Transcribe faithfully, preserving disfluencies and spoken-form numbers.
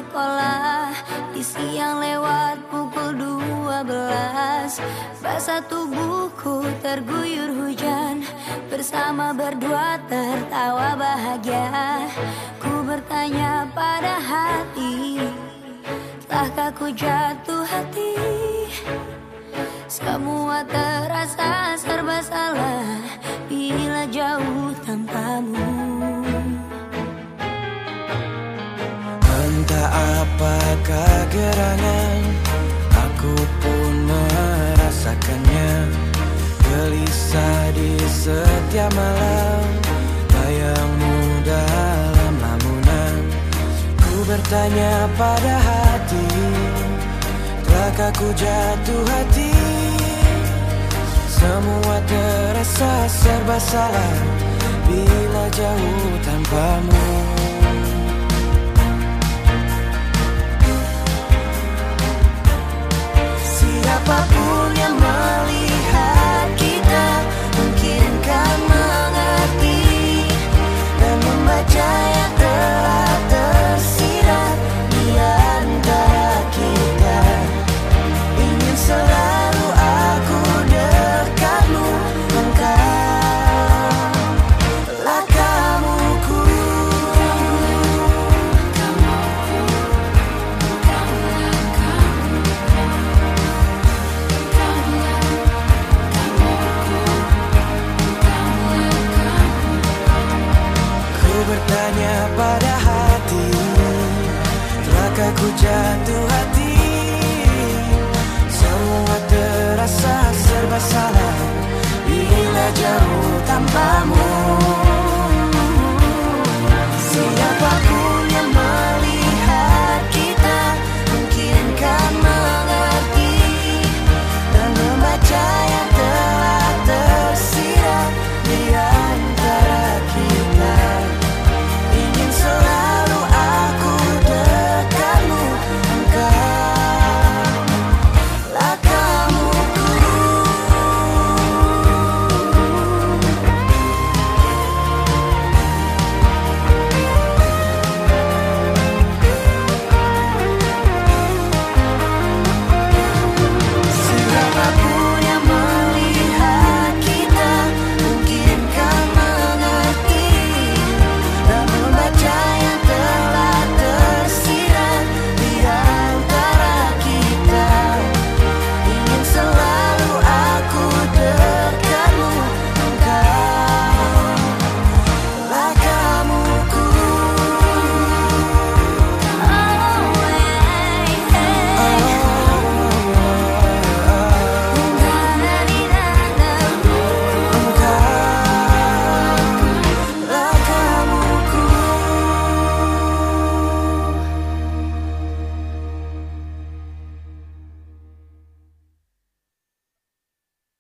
sekolah di siang lewat pukul dua belas. Basah tubuhku terguyur hujan, bersama berdua tertawa bahagia. Ku bertanya pada hati, telah ku jatuh hati? Semua terasa serba salah bila jauh tanpamu. Entah apakah gerangan, aku pun merasakannya. Gelisah di setiap malam, bayangmu dalam lamunan. Ku bertanya pada hati, telah ku jatuh hati? Semua terasa serba salah bila jauh tanpamu. Siapapun yang melihat kita mungkin kan mengerti dan membaca yang telah tersirat di antara kita. Ingin selalu aku dekatmu, engkaulah kamuku. Ku bertanya pada hati, telah ku jatuh hati? Semua terasa serba salah bila jauh tanpamu.